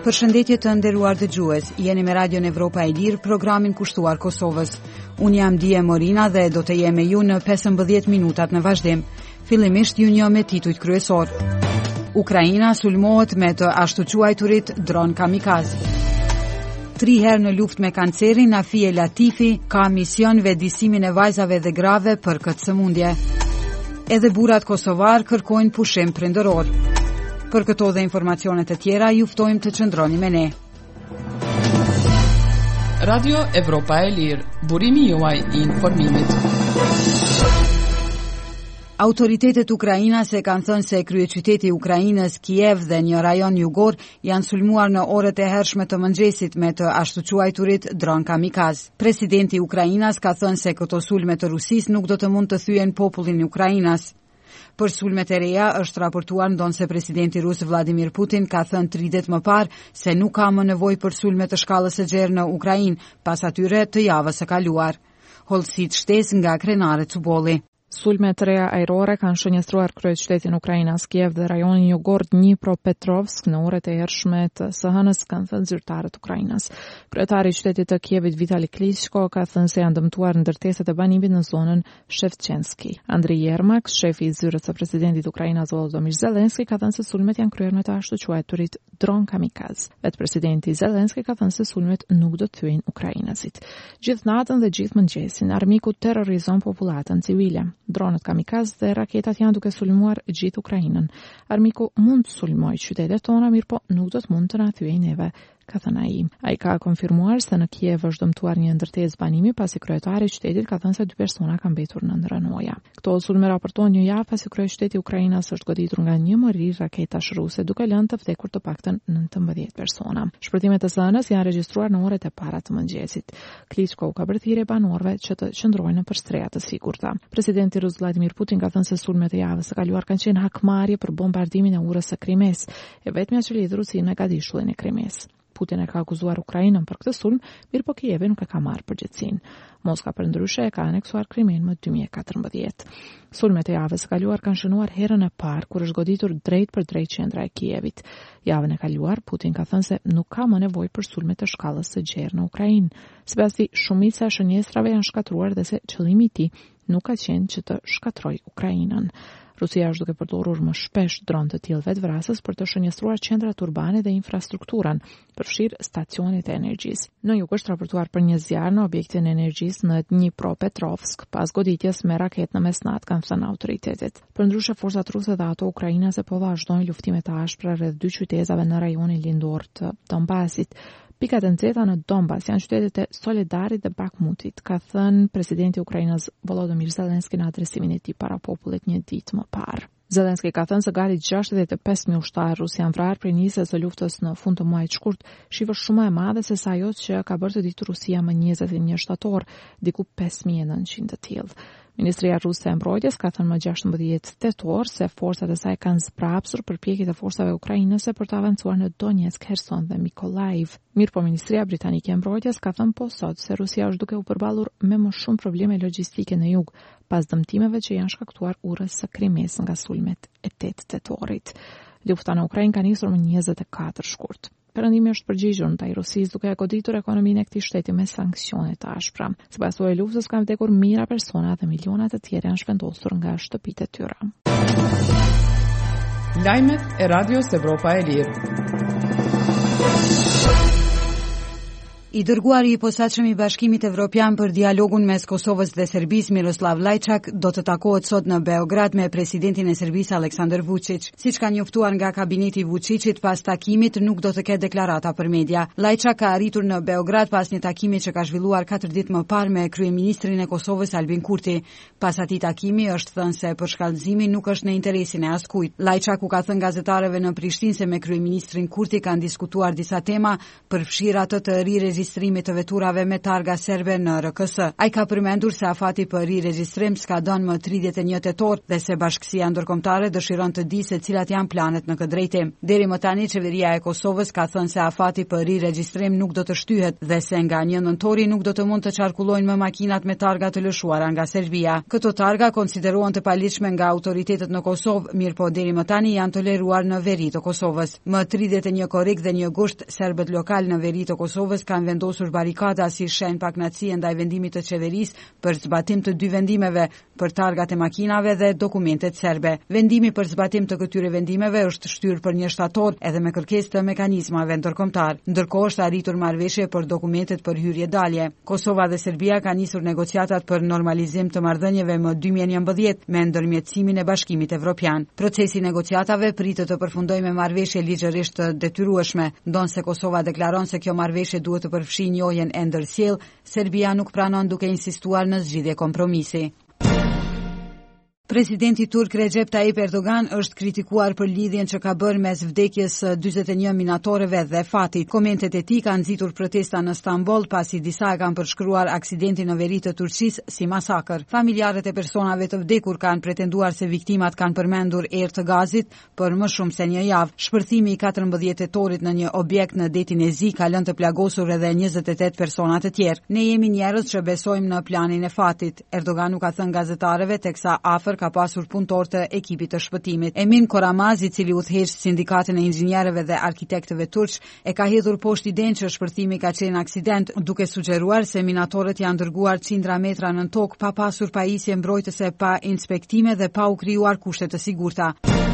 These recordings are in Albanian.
Përshëndetje të nderuar dëgjues, jeni me Radion Evropa e Lirë, programin kushtuar Kosovës. Unë jam Dije Morina dhe do të jem me ju në 15 minutat në vazhdim. Fillimisht ju njoh me titujt kryesor. Ukraina sulmohet me të ashtu quajturit dron kamikaz. 3 herë në luftë me kancerin, Afie Latifi ka mision vetëdijsimin e vajzave dhe grave për këtë sëmundje. Edhe burrat kosovar kërkojnë pushim prindëror. Për këto dhe informacionet të tjera, ju ftojmë të qëndroni me ne. Radio Evropa e Lirë, burimi juaj I informimit. Autoritetet ukrainase kanë thënë se kryeqyteti I Ukrainës, Kiev dhe një rajon jugor janë sulmuar në orët e hershme të mëngjesit me të ashtu quajturit dron kamikaz. Presidenti I Ukrainas ka thënë se këto sulme të Rusisë nuk do të mund të thyen popullin E Ukrainas. Për sulmet e reja është raportuar ndonse presidenti rus Vladimir Putin ka thënë 3 ditë më parë se nuk ka më nevojë për sulme të shkallës së gjerë në Ukrainë pas atyre të javës së kaluar. Hollësit shtesë nga krenaret Cubolli. Sulmet të reja ajrore kanë shënjestruar kryeqytetin Ukrainas, Kiev dhe rajonin jugor Dnipropetrovsk në orët e hershme të së hënës, kanë thënë zyrtarët Ukrainas. Kryetari I qytetit të Kievit Vitali Klitschko ka thënë se janë dëmtuar ndërtesat e banimit në zonën Shevchenski. Andriy Yermak, shefi I zyrës së presidentit Ukrainas Volodymyr Zelensky, ka thënë se sulmet janë kryer me të ashtu quajturit dron kamikaz. Vetë presidenti Zelensky ka thënë se sulmet nuk do të thyejnë ukrainasit. Gjithë natën dhe gjithë mëngjesin, armiku terrorizon popullatën civile. Dronët kamikaz dhe raketat janë duke sulmuar gjithë Ukrainën. Armiku mund të sulmojë qytetet tona, mirë po nuk do të mund të na thyejë neve, ka thënë ai. Ai ka konfirmuar se në Kiev është dëmtuar një ndërtesë banimi pasi kryetari I qytetit ka thënë se 2 persona kanë mbetur në rënoja. Këto sulme raportohen një javë pasi kryeqyteti I Ukrainës është goditur nga një mërri raketash ruse, duke lënë të vdekur të paktën 19 persona. Shpërtimet e së hënës janë regjistruar në orët e para të mëngjesit. Klitschko ka bërthirë banorëve që të qëndrojnë në përstreja të sigurta. Presidenti rus Vladimir Putin ka thënë se sulmet e javës së kaluar kanë qenë hakmarrje për bombardimin e urës së Krimes, e vetmja që lidh Rusinë me gatishtullin e Krimes. Putin e ka akuzuar Ukrainën për këtë sulm, mirë po Kievi nuk e ka marrë përgjegjësinë. Moska përndryshe e ka aneksuar Krimen më 2014. Sulmet e javës së kaluar kanë shënuar herën e parë kur është goditur drejt për drejt qendra e Kievit. Javën e kaluar Putin ka thënë se nuk ka më nevojë për sulme të shkallës së gjerë në Ukrainë. Sipas tij, shumica e shënjestrave janë shkatruar dhe se qëllimi I tij nuk ka qenë që të shkatrojë Ukrainën. Rusia është duke përdorur më shpesh dronë të tillë vetvrasës për të shënjestruar qendrat urbane dhe infrastrukturën, përfshirë stacionet e energjisë. Në jug është raportuar për një zjarr në objektin e energjisë në Dnipropetrovsk pas goditjes me raketë në mesnat, kanë thënë autoritetet. Përndryshe forcat ruse dhe ato ukrainase po vazhdojnë luftime të ashpra rreth 2 qytetave në rajonin lindor të Donbasit. Pikat e nxehta në Donbas janë qytetet e Soledarit dhe Bakhmutit, ka thënë presidenti I Ukrainës Volodymyr Zelensky në adresimin e tij para popullit një ditë më parë. Zelensky ka thënë se gati 65.000 ushtarë rus janë vrarë prej nisjes së luftës në fund të muajit shkurt, shifër shumë e madhe se sa ajo që ka bërë të ditur Rusia më 21 shtator, diku 5.900 të tillë. Ministria ruse e mbrojtjes ka thënë më 16 tetor se forcat e saj kanë zbrapsur përpjekjet e forcave ukrainase për të avancuar në Donetsk, Kherson dhe Mykolaiv. Mirë po Ministria Britanike e mbrojtjes ka thënë po sot se Rusia është duke u përballur me më shumë probleme logjistike në jug, pas dëmtimeve që janë shkaktuar urës së Krimes nga sulmet e 8 tetorit. Lufta në Ukrainë ka nisur më 24 shkurt. Perëndimi është përgjigjur ndaj Rusisë duke goditur ekonominë e këtij shteti me sanksione të ashpra. Sipas kësaj luftës kanë vdekur mijëra persona dhe miliona të tjerë janë shpendosur nga shtëpitë e tyre. Lajmet e Radios Evropa e Lirë. I dërguari I posaçëm I Bashkimit Evropian për dialogun mes Kosovës dhe Serbisë Miroslav Lajçak do të takohet sot në Beograd me presidentin e Serbisë Aleksandar Vučić. Siç ka njoftuar nga kabineti I Vučićit, pas takimit nuk do të ketë deklarata për media. Lajçak ka arritur në Beograd pas një takimi që ka zhvilluar 4 ditë më parë me kryeministrin e Kosovës Albin Kurti. Pas atij takimi është thënë se përshkallëzimi nuk është në interesin e askujt. Lajçaku ka thënë gazetarëve në Prishtinë se me kryeministrin Kurti kanë diskutuar disa tema, përfshirë atë të ri riregjistrimit të veturave me targa serbe në RKS. Ai ka përmendur se afati për riregjistrim s'ka dhënë më 31 tetor dhe se Bashkësia Ndërkombëtare dëshiron të di se cilat janë planet në këtë drejtim. Deri më tani qeveria e Kosovës ka thënë se afati për riregjistrim nuk do të shtyhet dhe se nga 1 nëntori nuk do të mund të qarkullojnë më makinat me targa të lëshuara nga Serbia. Këto targa konsiderohen të paligjshme nga autoritetet në Kosovë, mirë po deri më tani janë toleruar në veri të Kosovës. Më 31 korrik dhe 1 gusht, serbët lokal në veri të Kosovës kanë vendosur barikada si shenjë pakënaqësie ndaj vendimit të qeverisë për zbatim të 2 vendimeve për targat e makinave dhe dokumentet serbe. Vendimi për zbatim të këtyre vendimeve është shtyrë për 1 shtator edhe me kërkesë të mekanizmave ndërkombëtar. Ndërkohë është arritur marrëveshje për dokumentet për hyrje-dalje. Kosova dhe Serbia kanë nisur negociatat për normalizim të marrëdhënieve më 2011 me ndërmjetësimin e Bashkimit Evropian. Procesi i negociatave pritet të përfundojë me marrëveshje ligjërisht të detyrueshme, ndonse Kosova deklaron se kjo marrëveshje duhet të përfshijë njohjen e ndërsjellë, Serbia nuk pranon duke insistuar në zgjidhje kompromisi. Presidenti turk Recep Tayyip Erdogan është kritikuar për lidhjen që ka bërë mes vdekjes së 41 minatorëve dhe fatit. Komentet e tij kanë nxitur protesta në Stamboll pasi disa e kanë përshkruar aksidentin në veri të Turqisë si masakër. Familjarët e personave të vdekur kanë pretenduar se viktimat kanë përmendur erë të gazit për më shumë se 1 javë. Shpërthimi i 14 tetorit në një objekt në detin e Zi ka lënë të plagosur edhe 28 persona të tjerë. Ne jemi njerëz që besojmë në planin e fatit, Erdogan ka thënë gazetarëve teksa afër ka pasur punëtor të ekipit të shpëtimit. Emin Koramaz, i cili udhëheq sindikatën e inxhinierëve dhe arkitektëve turq, e ka hedhur poshtë idenë që shpërthimi ka qenë aksident, duke sugjeruar se minatorët janë dërguar qindra metra nën tokë pa pasur pajisje mbrojtëse, pa inspektime dhe pa u krijuar kushte të sigurta.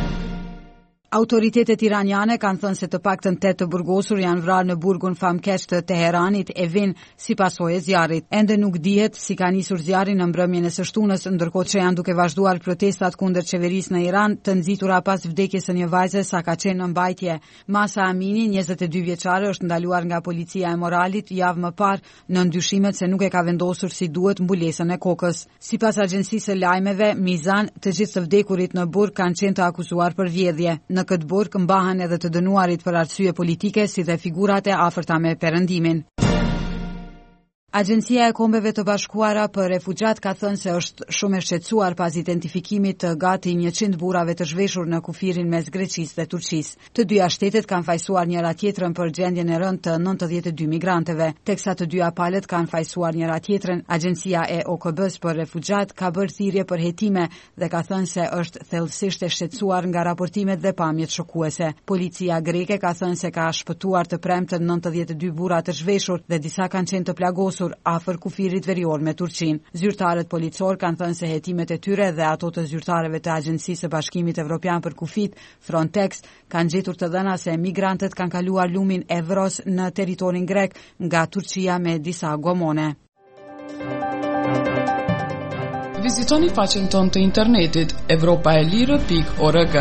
Autoritetet iraniane kanë thënë se të paktën 8 të burgosur janë vrarë në burgun famkeq të Teheranit, Evin, si pasojë e zjarrit. Ende nuk dihet si ka nisur zjarri në mbrëmjen e së shtunës, ndërkohë që janë duke vazhduar protestat kundër qeverisë në Iran, të nxitura pas vdekjes së një vajze sa ka qenë në mbajtje. Masa Amini, 22 vjeçare, është ndaluar nga policia e moralit javë më parë në ndyshimet se nuk e ka vendosur si duhet mbulesën e kokës. Sipas agjencisë së lajmeve Mizan, të gjithë të vdekurit në burg kanë qenë të akuzuar për vjedhje. Në këtë burg mbahen edhe të dënuarit për arsye politike si dhe figurat e afërta me perëndimin. Agjencia e Kombeve të Bashkuara për refugjat ka thënë se është shumë e shqetësuar pas identifikimit të gati 100 burrave të zhveshur në kufirin mes Greqisë dhe Turqisë. Të dyja shtetet kanë fajsuar njëra tjetrën për gjendjen e rëndë të 92 migranteve, teksa të dyja palët kanë fajsuar njëra tjetrën. Agjencia e OKB-s për refugjat ka bërë thirrje për hetime dhe ka thënë se është thellësisht e shqetësuar nga raportimet dhe pamjet shokuese. Policia greke ka thënë se ka shpëtuar të premten 92 burra të zhveshur dhe disa kanë qenë të plagosur afër kufirit verior me Turqinë. Zyrtarët policor kanë thënë se hetimet e tyre dhe ato të zyrtarëve të Agjencisë së Bashkimit Evropian për Kufit, Frontex, kanë gjetur të dhëna se migrantët kanë kaluar lumin Evros në territorin grek nga Turqia me disa gomone. Vizitoni faqen tonë të internetit europaelire.org.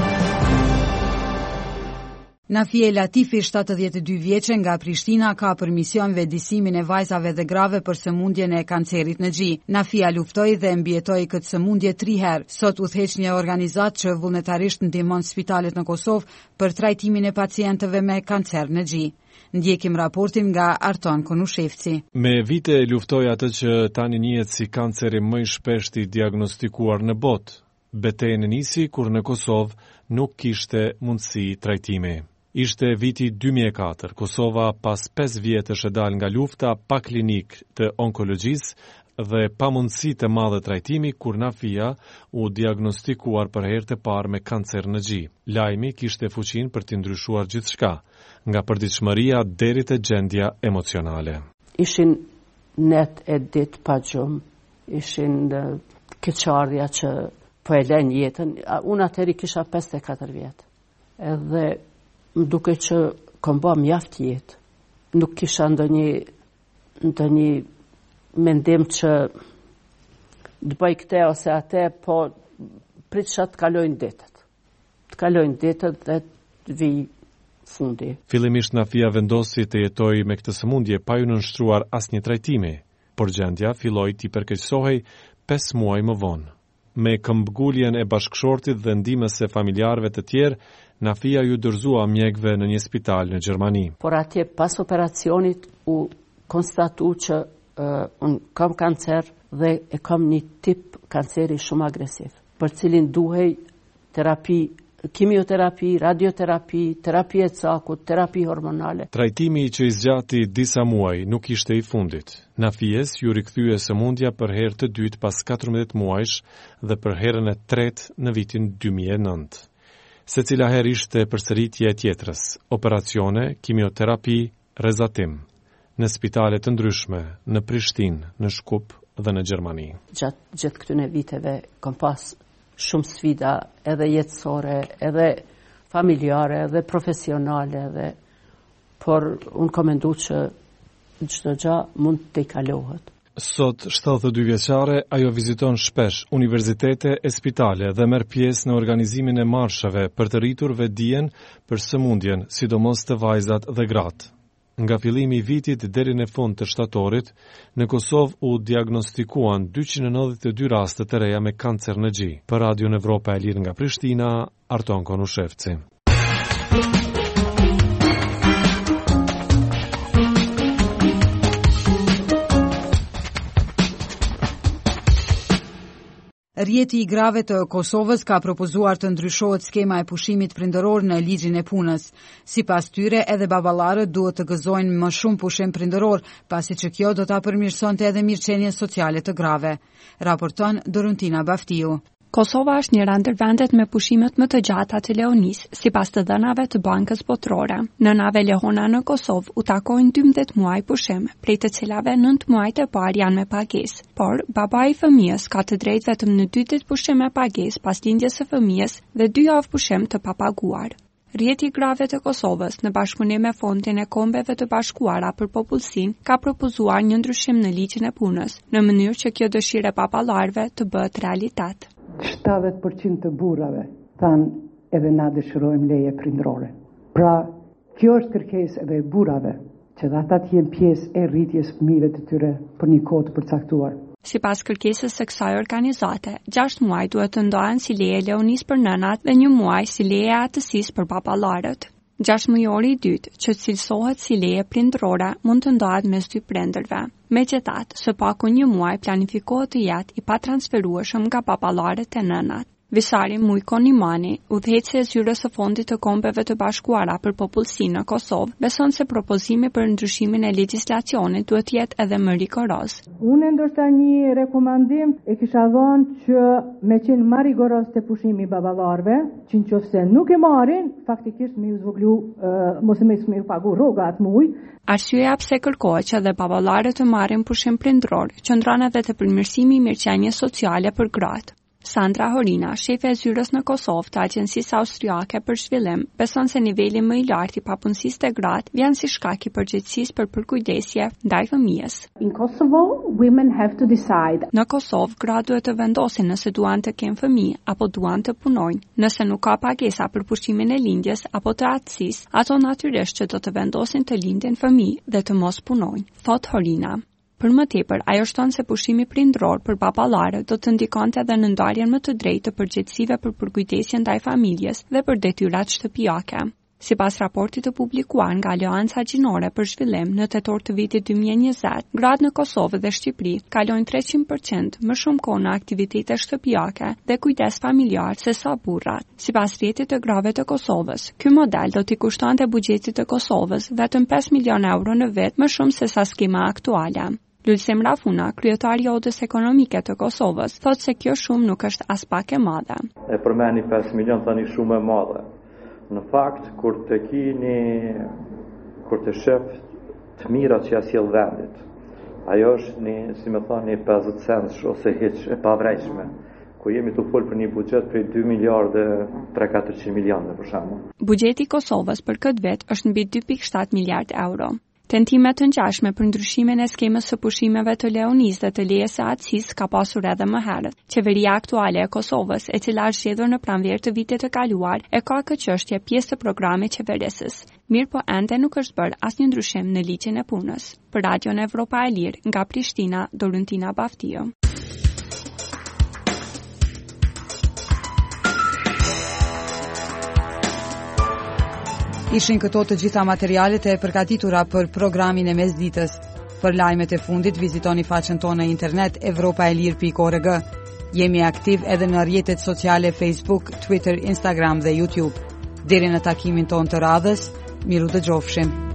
Nafie Latifi, 72 vjeçe, nga Prishtina, ka për mision vendisimin e vajzave dhe grave për sëmundjen e kancerit në gjë. Nafia luftoi dhe mbijetoi këtë sëmundje 3 herë. Sot udhëheq një organizatë që vullnetarisht ndihmon spitalet në Kosovë për trajtimin e pacientëve me kancer në gjë. Ndjekim raportin nga Arton Konushevci. Me vite luftoi atë që tani njihet si kanceri më i shpeshti diagnostikuar në botë. Betejën nisi kur në Kosovë nuk kishte mundësi trajtimi. Ishte viti 2004, Kosova pas 5 vjetësh e dal nga lufta pa klinik të onkologjisë dhe pa mundësi të madhe trajtimi kur Nafia u diagnostikuar për herë të parë me kancer në gjë. Lajmi kishte fuqinë për të ndryshuar gjithçka, nga përditshmëria deri te gjendja emocionale. Ishin net e ditë pa gjumë, ishin keqardhja që po e lën jetën. Unë atëri kisha 54 vjetë. Edhe më duke që kom bë mjaft jetë. Nuk kisha ndonjë mendim që të bëj këtë ose atë, po pritësha të kalojnë ditët. Të kalojnë ditët dhe të vi fundi. Fillimisht Nafia vendosi të jetoj me këtë sëmundje pa ju nënshtruar asnjë trajtimi, por gjendja filloi t'i përkeqësohej 5 muaj më vonë. Me këmbguljen e bashkëshortit dhe ndihmës së familjarëve të tjerë, Nafia ju dorëzua mjekëve në një spital në Gjermani. Por atje pas operacionit u konstatu që unë kam kancer dhe e kam një tip kanceri shumë agresiv, për cilin duhej terapi, kimioterapi, radioterapi, terapi e cakut, terapi hormonale. Trajtimi që i zgjati disa muaj nuk ishte i fundit. Nafies ju rikthye sëmundja për herë të dytë pas 14 muajsh dhe për herën e tretë në vitin 2009. Secila herë ishte përsëritje e tjetrës, operacione, kimioterapi, rezatim, në spitale të ndryshme, në Prishtinë, në Shkup dhe në Gjermani. Gjatë këtyne viteve kam pas shumë sfida, edhe jetësore, edhe familjare, edhe profesionale, por unë kam menduar që çdo gjë mund të kalohet. Sot, 72 vjeçare, ajo viziton shpesh universitete e spitale dhe merr pjesë në organizimin e marshave për të rritur vetdijen për sëmundjen, sidomos të vajzat dhe gratë. Nga fillimi i vitit deri në fund të shtatorit, në Kosovë u diagnostikuan 292 raste të reja me kancer në gji. Për Radion Evropa e Lirë nga Prishtina, Arton Konushevci. Rjeti i grave të Kosovës ka propozuar të ndryshohet skema e pushimit prindëror në ligjin e punës. Sipas tyre, edhe baballarët duhet të gëzojnë më shumë pushim prindëror, pasi që kjo do ta përmirësonte edhe mirëqenien sociale të grave. Raporton Doruntina Baftiu. Kosova është njëra ndër vendet me pushimet më të gjata të Leonis, sipas të dhënave të Bankës Botërore. Nënave lehona në Kosovë u takojnë 12 muaj pushim, prej të cilave 9 muajt e parë janë me pagesë. Por babai i fëmijës ka të drejtë vetëm në 2 ditë pushim me pagesë pas lindjes së fëmijës dhe 2 javë pushim të papaguar. Rjeti i grave të Kosovës, në bashkëpunim me Fondin e Kombeve të Bashkuara për Popullsinë, ka propozuar një ndryshim në ligjin e punës, në mënyrë që kjo dëshirë e baballarëve të bëhet realitet. 70% të burrave thanë edhe na dëshirojmë leje prindërore. Pra, kjo është kërkesë edhe e burrave, që dhe ata të jenë pjesë e rritjes fëmijëve të tyre për një kohë të përcaktuar. Sipas kërkesës së kësaj organizate, 6 muaj duhet të ndohen si leje leonis për nënat dhe 1 muaj si leje atësisë për baballarët. 6 mujori i dytë, që cilësohet si leje prindërore, mund të ndohet mes 2 prindërve. Megjithatë, së paku 1 muaj planifikohet të jetë i patransferueshëm nga baballarët e nënat. Visari Mujko Nimani, udhëheqësi e zyrës së Fondit të Kombeve të Bashkuara për Popullsinë në Kosovë, beson se propozimi për ndryshimin e legjislacionit duhet të jetë edhe më rigoroz. Unë ndoshta një rekomandim e kisha dhënë që me qenë më rigoroz te pushimi i baballarëve, që nëse nuk e marrin, faktikisht më u zvoglu mos më u pagu rroga atë muj. Arsyeja pse kërkohet që edhe baballarët të marrin pushim prindëror, qëndron edhe te përmirësimi i mirëqenies sociale për gratë. Sandra Horina, shefe e zyrës në Kosovë të Agjencisë Austriake për Zhvillim, beson se niveli më i lartë i papunësisë të gratë vjen si shkak i përgjegjësisë për përkujdesje ndaj fëmijës. In Kosovo, women have to decide. Në Kosovë, gratë duhet të vendosin nëse duan të kenë fëmijë apo duan të punojnë. Nëse nuk ka pagesa për pushimin e lindjes apo të atësisë, ato natyrisht që do të vendosin të lindin fëmijë dhe të mos punojnë, thot Horina. Për më tepër, ajo shton se pushimi prindëror për baballarët do të ndikonte edhe në ndarjen më të drejtë të përgjegjësive për përkujdesjen ndaj familjes dhe për detyrat shtëpiake. Sipas raportit të publikuar nga Aleanca Gjinore për Zhvillim në tetor të vitit 2020, gratë në Kosovë dhe Shqipëri kalojnë 300% më shumë kohë në aktivitete shtëpiake dhe kujdes familjar se sa burrat. Sipas rjetit të grave të Kosovës, ky model do t'i kushtonte buxhetit të Kosovës vetëm 5 milion euro në vit më shumë se sa skema aktuale. Lulzim Rafuna, kryetari i Odës Ekonomike të Kosovës, thotë se kjo shumë nuk është as pak e madhe. E përmeni 5 milion tani shumë e madhe. Në fakt, kur të shef të mirat që ja sjell vendit, ajo është një 50 cents ose hiç e pavrejshme. Ku jemi të folë për një buxhet prej 2 miliardë 300-400 milionë për shembull. Buxheti i Kosovës për këtë vit është mbi 2.7 miliard euro. Tentimet të ngjashme për ndryshimin e skemës së pushimeve të leonis dhe të lejes së atësisë ka pasur edhe më herët. Qeveria aktuale e Kosovës, e cila është zgjedhur në pranverë të vitit të kaluar, e ka këtë çështje pjesë të programit qeverisës. Mirë po ende nuk është bërë asnjë ndryshim në ligjin e punës. Për Radion Evropa e Lirë, nga Prishtina, Doruntina Baftiu. Ishin këto të gjitha materialet e përgatitura për programin e mesditës. Për lajmet e fundit vizitoni faqen tonë në internet europaelir.org. Jemi aktiv edhe në rrjetet sociale Facebook, Twitter, Instagram dhe YouTube. Deri në takimin tonë të radhës, miru dëgjofshim.